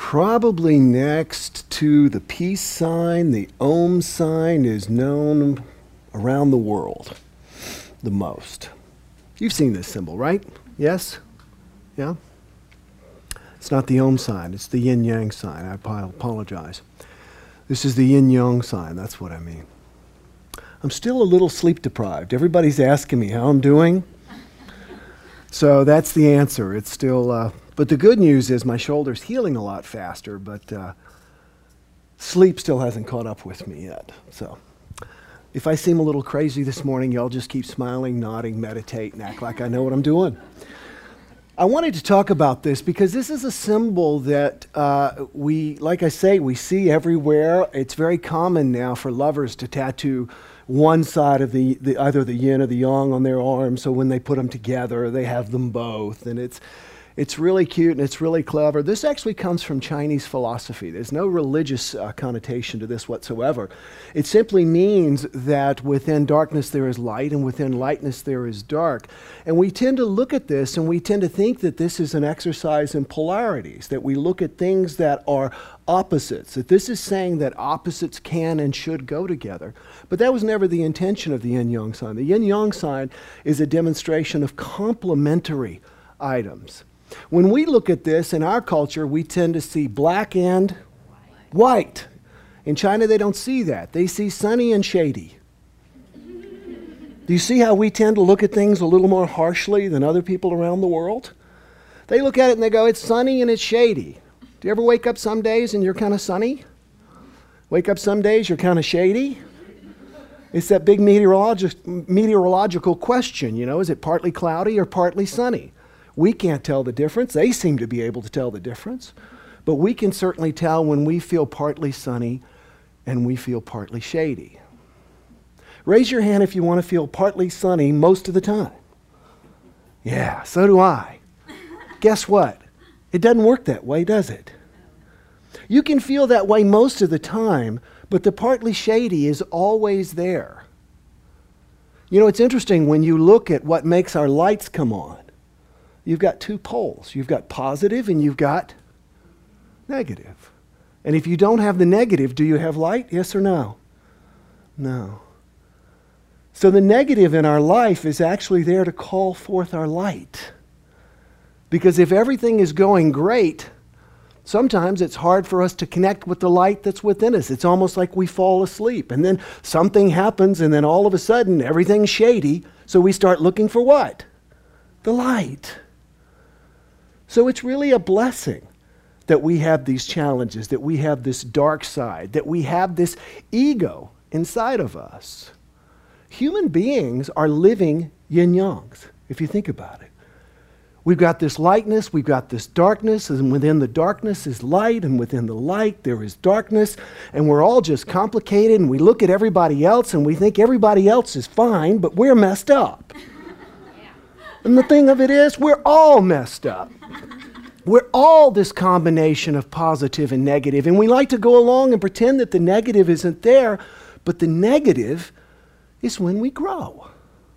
Probably next to the peace sign, the Om sign is known around the world the most. You've seen this symbol, right? Yes? Yeah? It's not the Om sign, it's the Yin Yang sign. I apologize. This is the Yin Yang sign, that's what I mean. I'm still a little sleep deprived. Everybody's asking me how I'm doing. So that's the answer. It's still, but the good news is my shoulder's healing a lot faster, but sleep still hasn't caught up with me yet. So if I seem a little crazy this morning, y'all just keep smiling, nodding, meditate, and act like I know what I'm doing. I wanted to talk about this because this is a symbol that like I say, we see everywhere. It's very common now for lovers to tattoo one side of the either the yin or the yang on their arm, so when they put them together, they have them both, and it's really cute and it's really clever. This actually comes from Chinese philosophy. There's no religious connotation to this whatsoever. It simply means that within darkness there is light, and within lightness there is dark. And we tend to look at this and we tend to think that this is an exercise in polarities, that we look at things that are opposites, that this is saying that opposites can and should go together. But that was never the intention of the yin-yang sign. The yin-yang sign is a demonstration of complementary items. When we look at this in our culture, we tend to see black and white. In China, they don't see that. They see sunny and shady. Do you see how we tend to look at things a little more harshly than other people around the world? They look at it and they go, it's sunny and it's shady. Do you ever wake up some days and you're kind of sunny? Wake up some days you're kind of shady? It's that big meteorological question, is it partly cloudy or partly sunny? We can't tell the difference. They seem to be able to tell the difference. But we can certainly tell when we feel partly sunny and we feel partly shady. Raise your hand if you want to feel partly sunny most of the time. Yeah, so do I. Guess what? It doesn't work that way, does it? You can feel that way most of the time, but the partly shady is always there. It's interesting when you look at what makes our lights come on. You've got two poles. You've got positive and you've got negative. And if you don't have the negative, do you have light? Yes or no? No. So the negative in our life is actually there to call forth our light. Because if everything is going great, sometimes it's hard for us to connect with the light that's within us. It's almost like we fall asleep and then something happens and then all of a sudden everything's shady. So we start looking for what? The light. So it's really a blessing that we have these challenges, that we have this dark side, that we have this ego inside of us. Human beings are living yin-yangs, if you think about it. We've got this lightness, we've got this darkness, and within the darkness is light, and within the light there is darkness, and we're all just complicated, and we look at everybody else and we think everybody else is fine, but we're messed up. And the thing of it is, we're all messed up. We're all this combination of positive and negative, and we like to go along and pretend that the negative isn't there, but the negative is when we grow.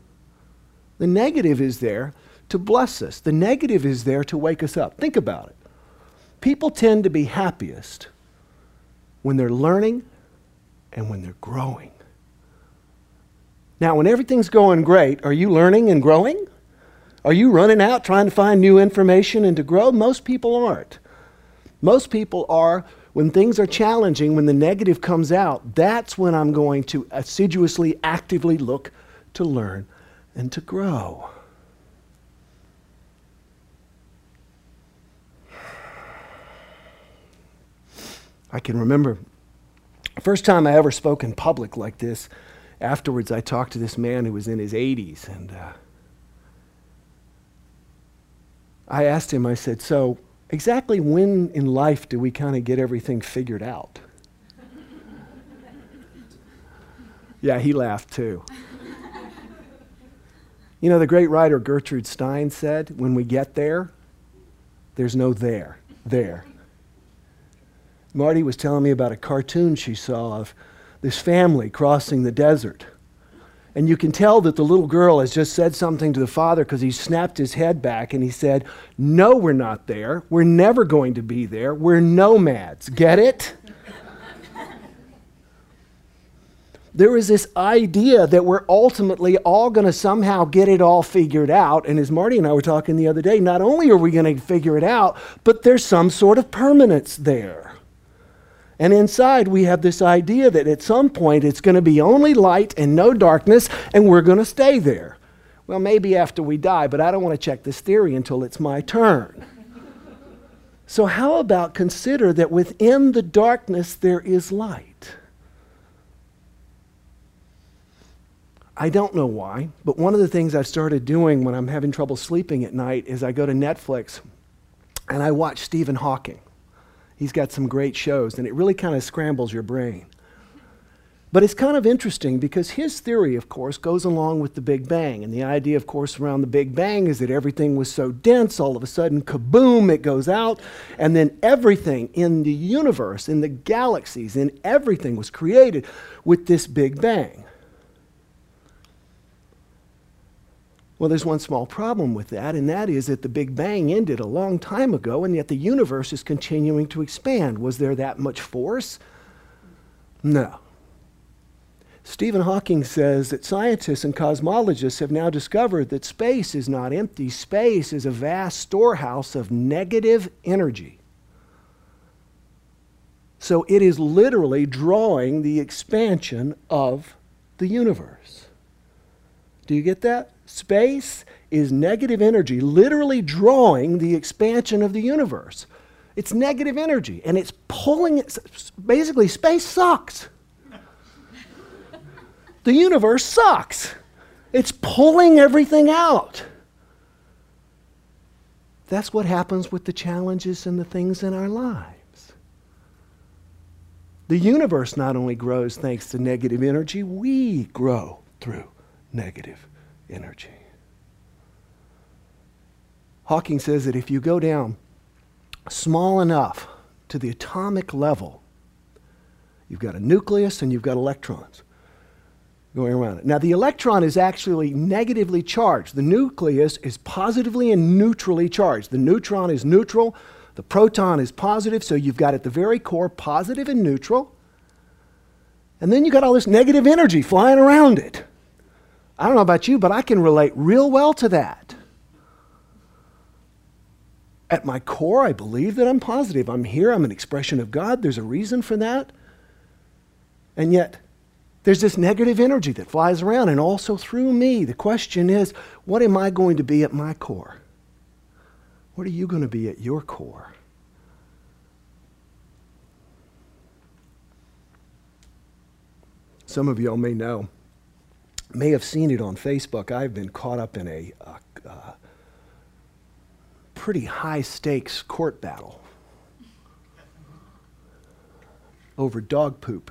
The negative is there to bless us. The negative is there to wake us up. Think about it. People tend to be happiest when they're learning and when they're growing. Now, when everything's going great, are you learning and growing? Are you running out trying to find new information and to grow? Most people aren't. Most people are, when things are challenging, when the negative comes out, that's when I'm going to assiduously, actively look to learn and to grow. I can remember the first time I ever spoke in public like this. Afterwards, I talked to this man who was in his 80s, and I asked him, I said, so exactly when in life do we kind of get everything figured out? Yeah, he laughed too. The great writer Gertrude Stein said, when we get there, there's no there. Marty was telling me about a cartoon she saw of this family crossing the desert. And you can tell that the little girl has just said something to the father because he snapped his head back and he said, "No, we're not there. We're never going to be there. We're nomads." Get it? There is this idea that we're ultimately all going to somehow get it all figured out. And as Marty and I were talking the other day, not only are we going to figure it out, but there's some sort of permanence there. And inside we have this idea that at some point it's going to be only light and no darkness, and we're going to stay there. Well, maybe after we die, but I don't want to check this theory until it's my turn. So how about consider that within the darkness there is light? I don't know why, but one of the things I've started doing when I'm having trouble sleeping at night is I go to Netflix and I watch Stephen Hawking. He's got some great shows, and it really kind of scrambles your brain. But it's kind of interesting because his theory, of course, goes along with the Big Bang. And the idea, of course, around the Big Bang is that everything was so dense, all of a sudden, kaboom, it goes out. And then everything in the universe, in the galaxies, in everything was created with this Big Bang. Well, there's one small problem with that, and that is that the Big Bang ended a long time ago, and yet the universe is continuing to expand. Was there that much force? No. Stephen Hawking says that scientists and cosmologists have now discovered that space is not empty. Space is a vast storehouse of negative energy. So it is literally drawing the expansion of the universe. Do you get that? Space is negative energy, literally drawing the expansion of the universe. It's negative energy, and it's pulling it. Basically, space sucks. The universe sucks. It's pulling everything out. That's what happens with the challenges and the things in our lives. The universe not only grows thanks to negative energy, we grow through negative energy. Hawking says that if you go down small enough to the atomic level, you've got a nucleus and you've got electrons going around it. Now, the electron is actually negatively charged. The nucleus is positively and neutrally charged. The neutron is neutral, the proton is positive, so you've got at the very core positive and neutral. And then you've got all this negative energy flying around it. I don't know about you, but I can relate real well to that. At my core, I believe that I'm positive. I'm here, I'm an expression of God. There's a reason for that. And yet, there's this negative energy that flies around and also through me. The question is, what am I going to be at my core? What are you going to be at your core? Some of y'all may know, may have seen it on Facebook. I've been caught up in a pretty high stakes court battle over dog poop.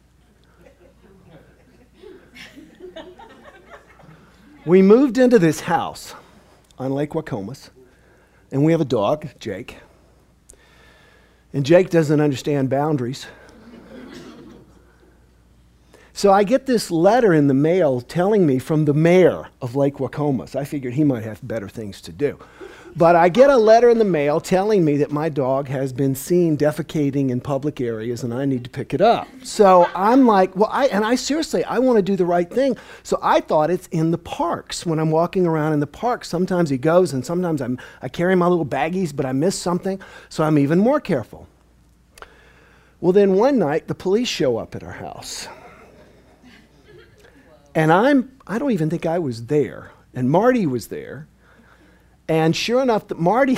We moved into this house on Lake Wacomas, and we have a dog, Jake. And Jake doesn't understand boundaries. So I get this letter in the mail telling me from the mayor of Lake Wacomas. I figured he might have better things to do. But I get a letter in the mail telling me that my dog has been seen defecating in public areas and I need to pick it up. So I'm like, well, I seriously, I want to do the right thing. So I thought it's in the parks. When I'm walking around in the park, sometimes he goes and sometimes I carry my little baggies, but I miss something. So I'm even more careful. Well, then one night the police show up at our house. And I don't even think I was there. And Marty was there. And sure enough, that Marty,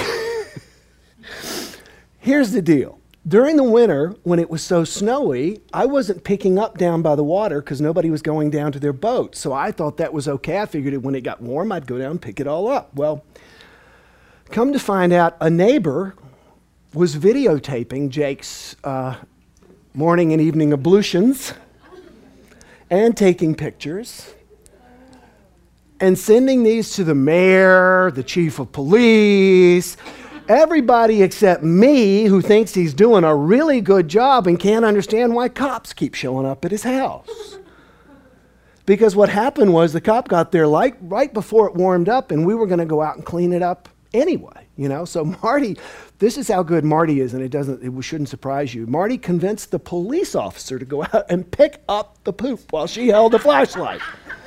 here's the deal. During the winter, when it was so snowy, I wasn't picking up down by the water because nobody was going down to their boat. So I thought that was okay. I figured when it got warm, I'd go down and pick it all up. Well, come to find out, a neighbor was videotaping Jake's morning and evening ablutions and taking pictures and sending these to the mayor, the chief of police, everybody except me who thinks he's doing a really good job and can't understand why cops keep showing up at his house. Because what happened was the cop got there right before it warmed up, and we were going to go out and clean it up anyway, you know. So Marty, this is how good Marty is, and it shouldn't surprise you. Marty convinced the police officer to go out and pick up the poop while she held the flashlight.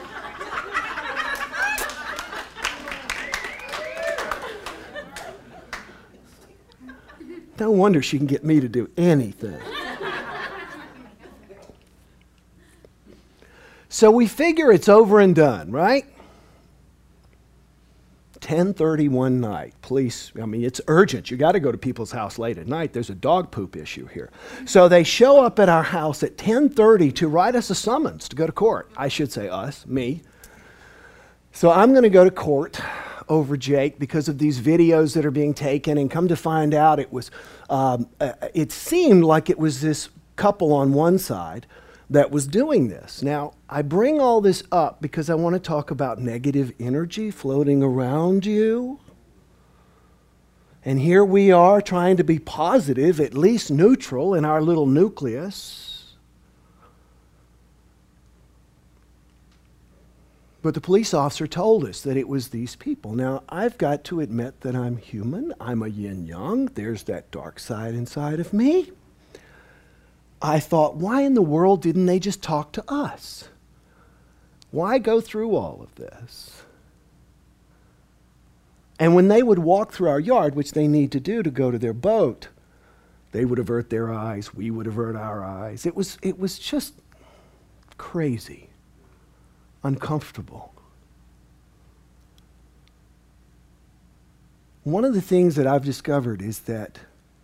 No wonder she can get me to do anything. So we figure it's over and done, right? 10:30 one night. Police, I mean, it's urgent. You got to go to people's house late at night. There's a dog poop issue here. So they show up at our house at 10:30 to write us a summons to go to court. I should say us, me. So I'm going to go to court over Jake because of these videos that are being taken, and come to find out it seemed like it was this couple on one side that was doing this. Now, I bring all this up because I want to talk about negative energy floating around you. And here we are trying to be positive, at least neutral in our little nucleus. But the police officer told us that it was these people. Now, I've got to admit that I'm human. I'm a yin-yang. There's that dark side inside of me. I thought, why in the world didn't they just talk to us? Why go through all of this? And when they would walk through our yard, which they need to do to go to their boat, they would avert their eyes, we would avert our eyes. It was just crazy, uncomfortable. One of the things that I've discovered is that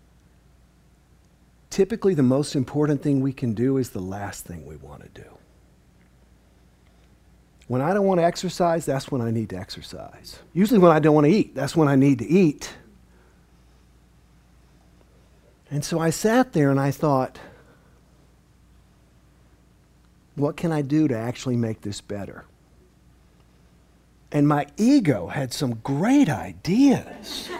typically the most important thing we can do is the last thing we want to do. When I don't want to exercise, that's when I need to exercise. Usually when I don't want to eat, that's when I need to eat. And so I sat there and I thought, what can I do to actually make this better? And my ego had some great ideas.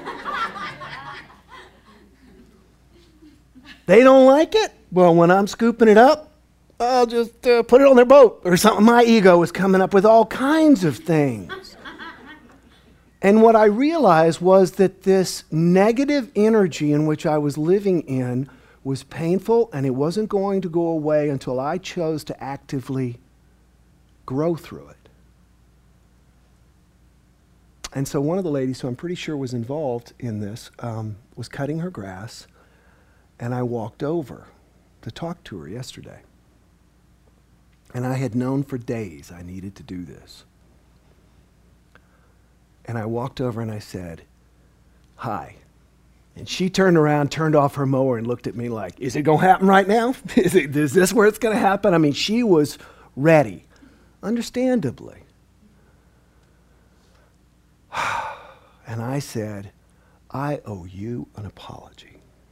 They don't like it? Well, when I'm scooping it up, I'll just put it on their boat or something. My ego was coming up with all kinds of things. And what I realized was that this negative energy in which I was living in was painful, and it wasn't going to go away until I chose to actively grow through it. And so one of the ladies, who I'm pretty sure was involved in this, was cutting her grass. And I walked over to talk to her yesterday. And I had known for days I needed to do this. And I walked over and I said, hi. And she turned around, turned off her mower and looked at me like, is it going to happen right now? Is this where it's going to happen? I mean, she was ready, understandably. And I said, I owe you an apology.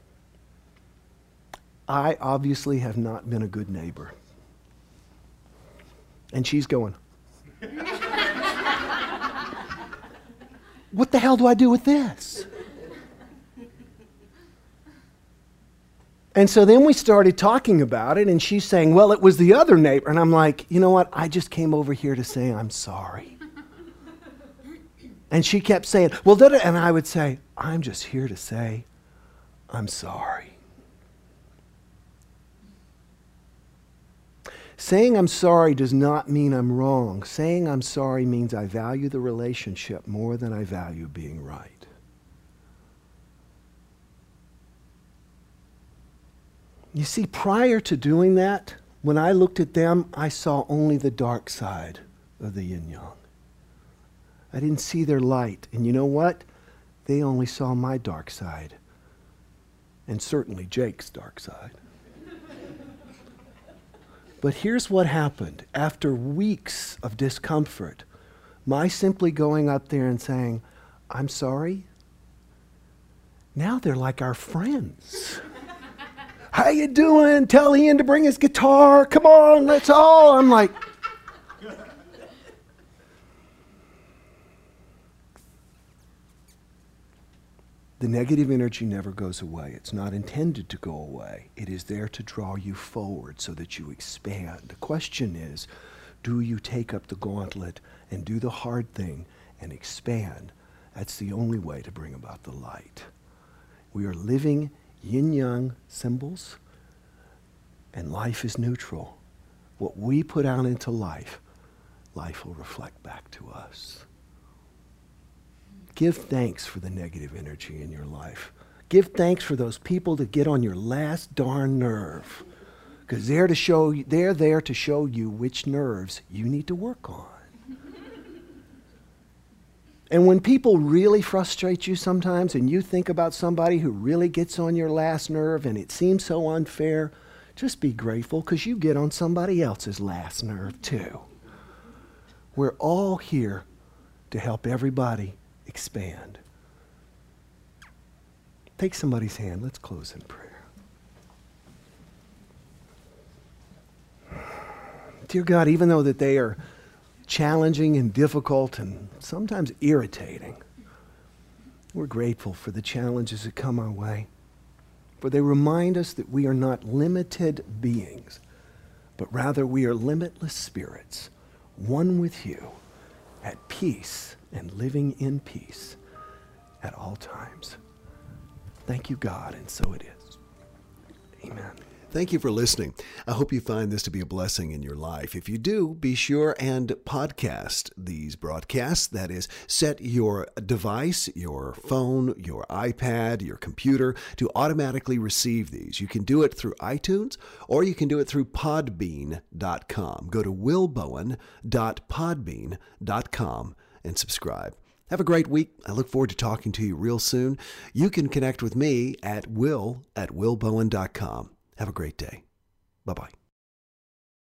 I obviously have not been a good neighbor. And she's going, what the hell do I do with this? And so then we started talking about it, and she's saying, well, it was the other neighbor. And I'm like, you know what? I just came over here to say I'm sorry. And she kept saying, well, and I would say, I'm just here to say I'm sorry. Saying I'm sorry does not mean I'm wrong. Saying I'm sorry means I value the relationship more than I value being right. You see, prior to doing that, when I looked at them, I saw only the dark side of the yin-yang. I didn't see their light. And you know what? They only saw my dark side. And certainly Jake's dark side. But here's what happened. After weeks of discomfort, my simply going up there and saying, I'm sorry, now they're like our friends. How you doing? Tell Ian to bring his guitar. Come on, let's all. I'm like, the negative energy never goes away. It's not intended to go away. It is there to draw you forward so that you expand. The question is, do you take up the gauntlet and do the hard thing and expand? That's the only way to bring about the light. We are living yin-yang symbols, and life is neutral. What we put out into life, life will reflect back to us. Give thanks for the negative energy in your life. Give thanks for those people that get on your last darn nerve, because they're there to show you which nerves you need to work on. And when people really frustrate you sometimes, and you think about somebody who really gets on your last nerve and it seems so unfair, just be grateful, because you get on somebody else's last nerve too. We're all here to help everybody expand. Take somebody's hand. Let's close in prayer. Dear God, even though that they are challenging and difficult and sometimes irritating, we're grateful for the challenges that come our way. For they remind us that we are not limited beings, but rather we are limitless spirits, one with you, at peace and living in peace at all times. Thank you, God, and so it is. Amen. Thank you for listening. I hope you find this to be a blessing in your life. If you do, be sure and podcast these broadcasts. That is, set your device, your phone, your iPad, your computer to automatically receive these. You can do it through iTunes, or you can do it through podbean.com. Go to willbowen.podbean.com and subscribe. Have a great week. I look forward to talking to you real soon. You can connect with me at will@willbowen.com. Have a great day. Bye-bye.